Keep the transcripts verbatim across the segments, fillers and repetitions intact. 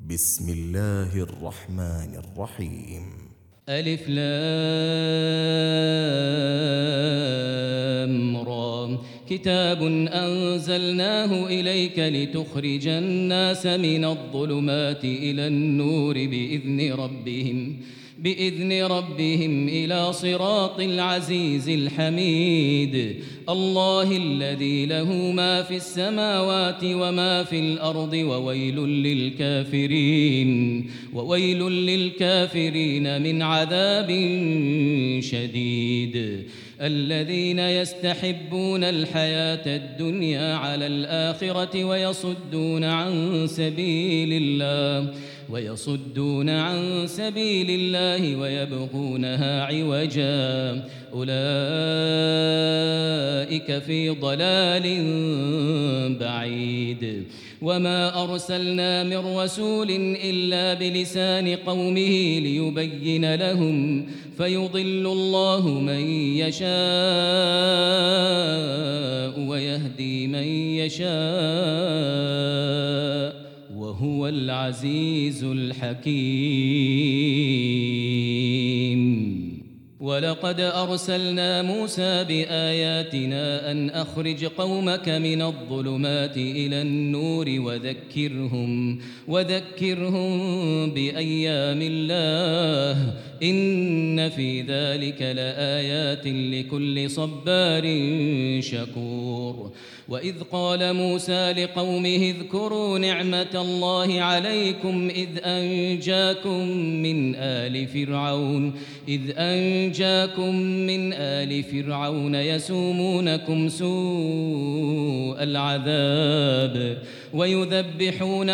بسم الله الرحمن الرحيم. ألف لام را. كتاب أنزلناه إليك لتخرج الناس من الظلمات إلى النور بإذن ربهم بإذن ربهم إلى صراط العزيز الحميد. الله الذي له ما في السماوات وما في الأرض وويل للكافرين وويل للكافرين من عذاب شديد. الذين يستحبون الحياة الدنيا على الآخرة ويصدون عن سبيل الله ويصدون عن سبيل الله ويبغونها عوجا أولئك في ضلال بعيد. وما أرسلنا من رسول إلا بلسان قومه ليبين لهم فيضل الله من يشاء ويهدي من يشاء وهو العزيز الحكيم. ولقد أرسلنا موسى بآياتنا أن أخرج قومك من الظلمات إلى النور وذكرهم وذكرهم بأيام الله إن في ذلك لآيات لكل صبار شكور. وإذ قال موسى لقومه اذكروا نعمة الله عليكم إذ أنجاكم من آل فرعون إذ أنجاكم من آل فرعون يسومونكم سوء العذاب ويذبحون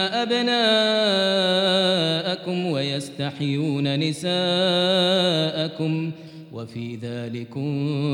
أبناءكم ويستحيون نساءكم وفي ذلكم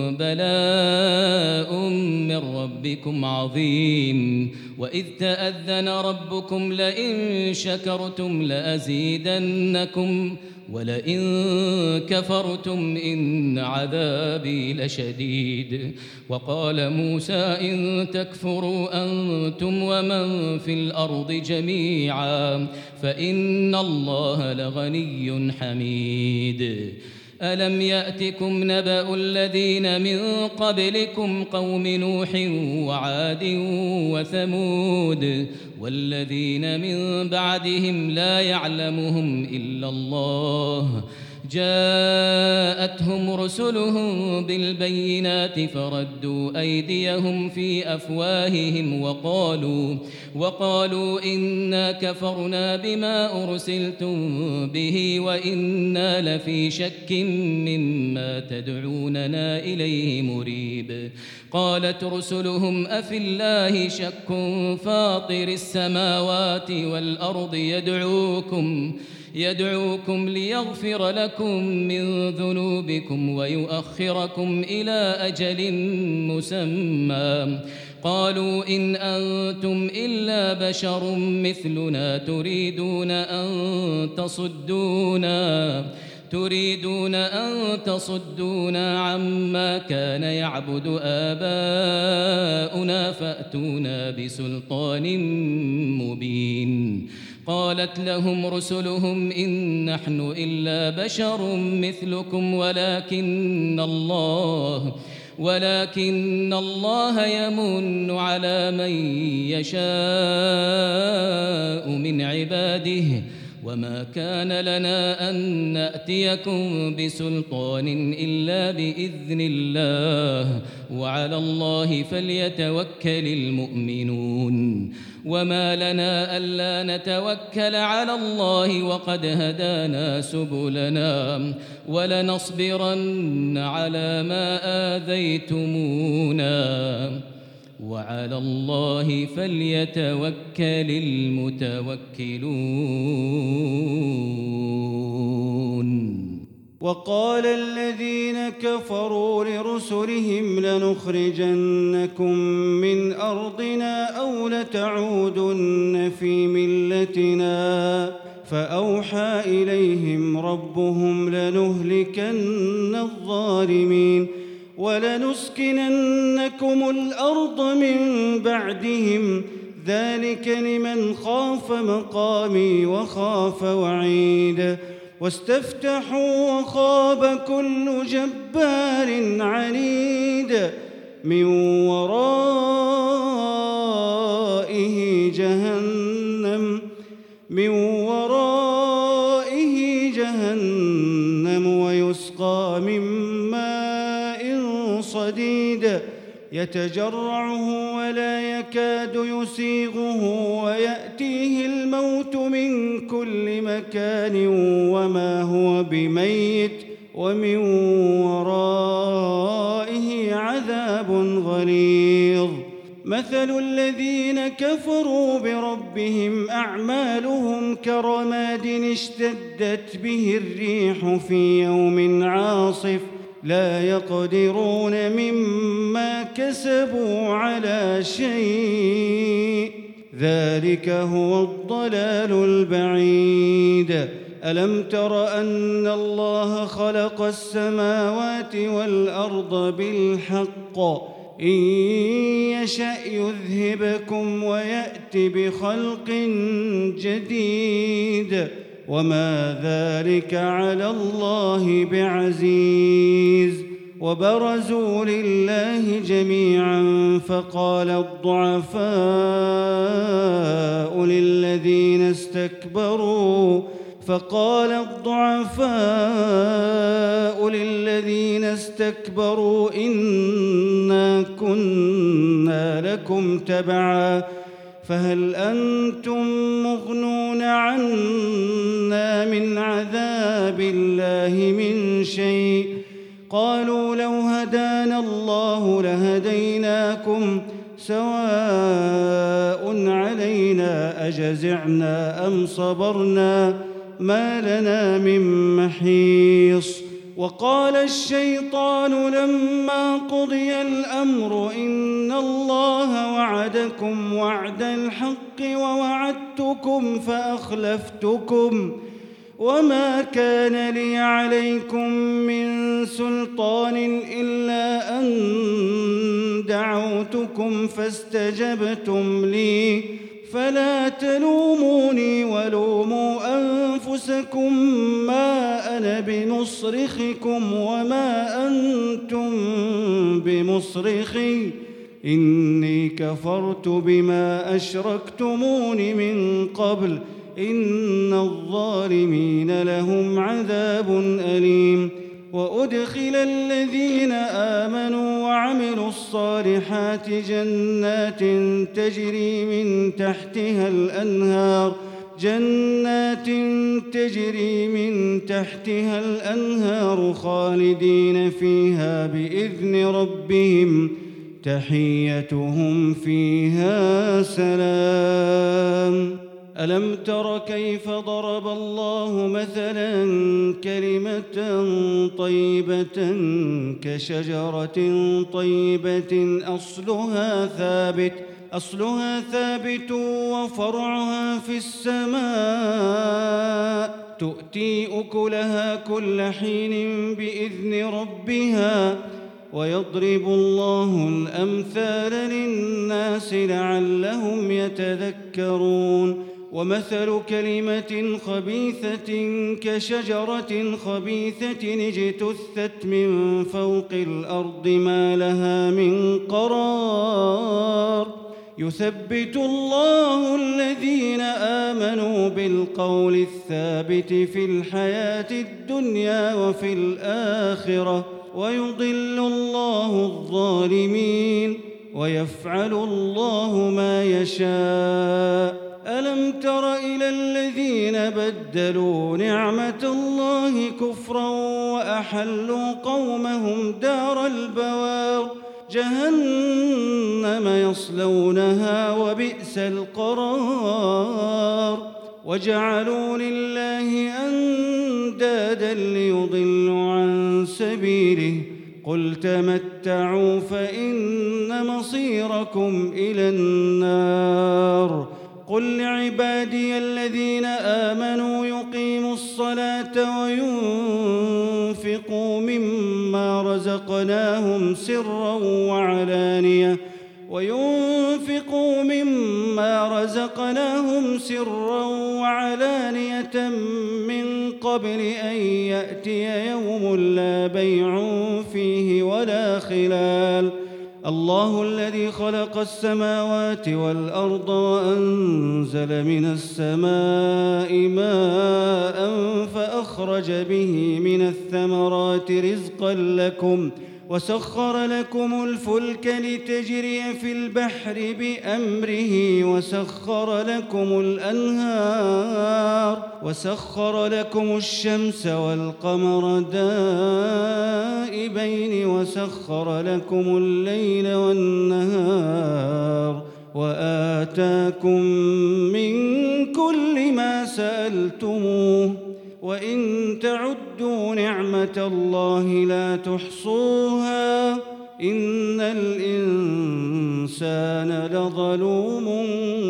بلاء من ربكم عظيم. وإذ تأذن ربكم لئن شكرتم لأزيدنكم ولئن كفرتم إن عذابي لشديد. وقال موسى إن تكفروا أنتم ومن في الأرض جميعا فإن الله لغني حميد. ألم يأتكم نبأ الذين من قبلكم قوم نوح وعاد وثمود والذين من بعدهم لا يعلمهم إلا الله جاءتهم رسلهم بالبينات فردوا أيديهم في أفواههم وقالوا وقالوا إنا كفرنا بما أرسلتم به وإنا لفي شك مما تدعوننا إليه مريب. قالت رسلهم أفي الله شك فاطر السماوات والأرض يدعوكم يدعوكم ليغفر لكم من ذنوبكم ويؤخركم إلى أجل مسمى. قالوا إن أنتم إلا بشر مثلنا تريدون أن تصدونا تريدون أن تصدونا عما كان يعبد آباؤنا فأتونا بسلطان مبين. قالت لهم رسلهم إن نحن إلا بشر مثلكم ولكن الله ولكن الله يمن على من يشاء من عباده وما كان لنا أن نأتيكم بسلطان إلا بإذن الله وعلى الله فليتوكل المؤمنون. وما لنا ألا نتوكل على الله وقد هدانا سبلنا ولنصبرن على ما آذيتمونا وعلى الله فليتوكل المتوكلون. وقال الذين كفروا لرسلهم لنخرجنكم من أرضنا أو لتعودن في ملتنا فأوحى إليهم ربهم لنهلكن الظالمين ولنسكننكم الأرض من بعدهم ذلك لمن خاف مقامي وخاف وعيد واستفتحوا وخاب كل جبار عنيد من ورائه جهنم من ورائه جهنم ويسقى من ماء صديد يتجرعه ولا يكاد يسيغه ويأتيه الموت من كل مكان وما هو بميت ومن ورائه عذاب غليظ مثل الذين كفروا بربهم أعمالهم كرماد اشتدت به الريح في يوم عاصف لا يقدرون مما كسبوا على شيء ذلك هو الضلال البعيد ألم تر أن الله خلق السماوات والأرض بالحق إن يشأ يذهبكم ويأت بخلق جديد وما ذلك على الله بعزيز وبرزوا لله جميعا فقال الضعفاء للذين استكبروا فقال الضعفاء للذين استكبروا إنا كنا لكم تبعا فهل أنتم مغنون عنا من عذاب الله من شيء قالوا لو هدانا الله لهديناكم سواء علينا أجزعنا أم صبرنا ما لنا من محيص وقال الشيطان لما قضي الأمر إن الله وعدكم وعد الحق ووعدتكم فأخلفتكم وما كان لي عليكم من سلطان إلا أن دعوتكم فاستجبتم لي فلا تلوموني ولوموا أنفسكم ما أنا بمصرخكم وما أنتم بمصرخي إني كفرت بما أشركتمون من قبل إن الظالمين لهم عذاب أليم وأدخل الذين آمنوا وعملوا الصالحات جنات تجري من تحتها الأنهار جنات تجري من تحتها الأنهار خالدين فيها بإذن ربهم تحيتهم فيها سلام ألم تر كيف ضرب الله مثلا كلمة طيبة كشجرة طيبة أصلها ثابت أصلها ثابت وفرعها في السماء تؤتي أكلها كل حين بإذن ربها ويضرب الله الأمثال للناس لعلهم يتذكرون ومثل كلمة خبيثة كشجرة خبيثة اجتثت من فوق الأرض ما لها من قرار يثبت الله الذين آمنوا بالقول الثابت في الحياة الدنيا وفي الآخرة ويضل الله الظالمين ويفعل الله ما يشاء ألم تر إلى الذين بدلوا نعمة الله كفرا وأحلوا قومهم دار البوار جهنم يصلونها وبئس القرار وجعلوا لله أندادا ليضلوا عن سبيله قل تمتعوا فإن مصيركم إلى النار قل لعبادي الذين آمنوا يقيموا الصلاة وينفقوا مما رزقناهم سرا وعلانية وينفقوا مما رزقناهم سرا وعلانية من قبل أن يأتي يوم لا بيع فيه ولا خلال. الله الذي خلق السماوات والأرض وأنزل من السماء ماء فأخرج به من الثمرات رزقا لكم وسخر لكم الفلك لتجري في البحر بأمره وسخر لكم الأنهار وسخر لكم الشمس والقمر دائبين وسخر لكم الليل والنهار وآتاكم من كل ما سألتموه وإن تعدوا نعمة الله لا تحصوها إن الإنسان لظلوم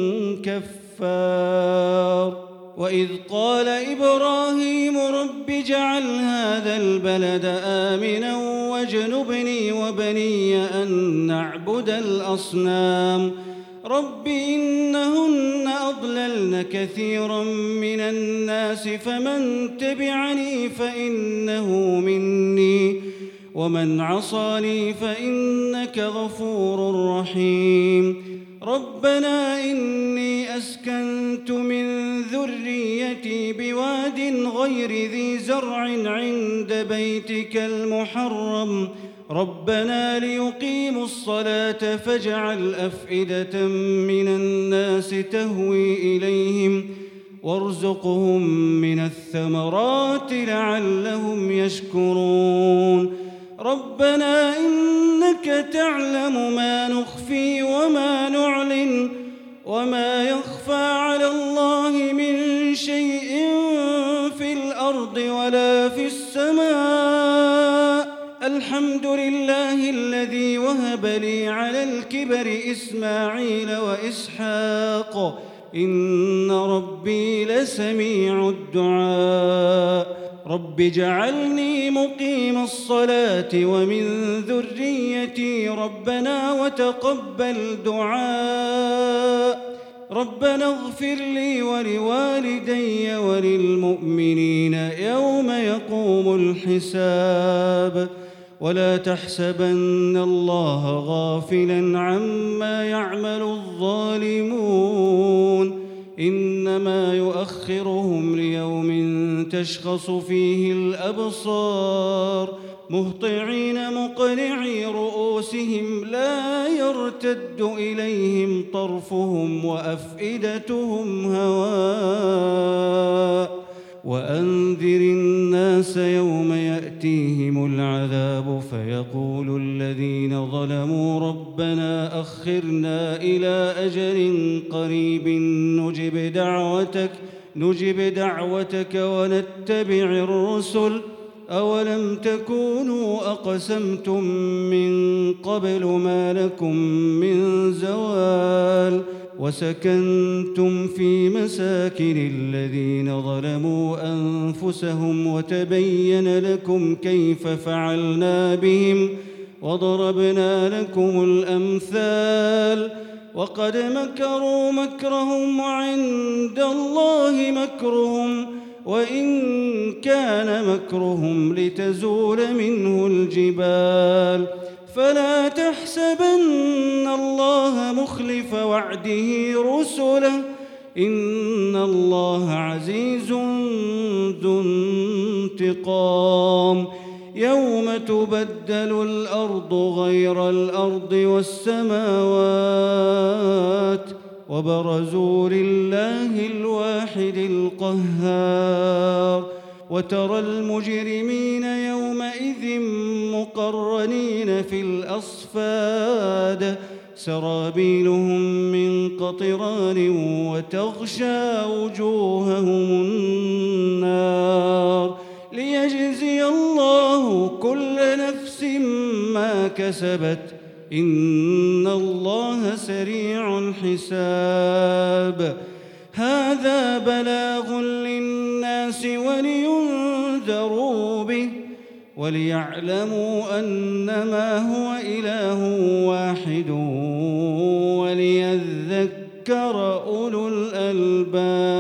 كفار. وإذ قال إبراهيم رب اجعل هذا البلد آمنا واجنبني وبني أن نعبد الأصنام رب إنهن أضللن كثيرا من الناس فمن تبعني فإنه مني ومن عصاني فإنك غفور رحيم. ربنا إني أسكنت من ذريتي بواد غير ذي زرع عند بيتك المحرم ربنا ليقيموا الصلاة فاجعل أفئدة من الناس تهوي إليهم وارزقهم من الثمرات لعلهم يشكرون. ربنا إنك تعلم ما نخفي وما نعلن وما يخفى على الله من شيء في الأرض ولا في السماء. الحمد لله الذي وهب لي على الكبر إسماعيل وإسحاق إن ربي لسميع الدعاء. رب اجعلني مقيم الصلاة ومن ذريتي ربنا وتقبل دعاء. ربنا اغفر لي ولوالدي وللمؤمنين يوم يقوم الحساب. ولا تحسبن الله غافلا عما يعمل الظالمون إنما يؤخرهم ليوم تشخص فيه الأبصار مهطعين مقنعي رؤوسهم لا يرتد إليهم طرفهم وأفئدتهم هواء. وأنذر الناس يوم يأتيهم العذاب فيقول الذين ظلموا ربنا أخرنا إلى أجل قريب نجب دعوتك نجب دعوتك ونتبع الرسل أولم تكونوا أقسمتم من قبل ما لكم من زوال وسكنتم في مساكن الذين ظلموا أنفسهم وتبين لكم كيف فعلنا بهم وضربنا لكم الأمثال. وقد مكروا مكرهم وعند الله مكرهم وإن كان مكرهم لتزول منه الجبال. فلا تحسبن الله مخلف وعده رسله إن الله عزيز ذو انتقام. يوم تبدل الأرض غير الأرض والسماوات وبرزوا لله الواحد القهار. وترى المجرمين يومئذ مقرنين في الأصفاد سرابيلهم من قطران وتغشى وجوههم النار ليجزي الله كل نفس ما كسبت إن الله سريع الحساب. هذا بلاغ للناس ولينذروا به وليعلموا أنما هو إله واحد وليذكروا ليذكر أولو الألباب.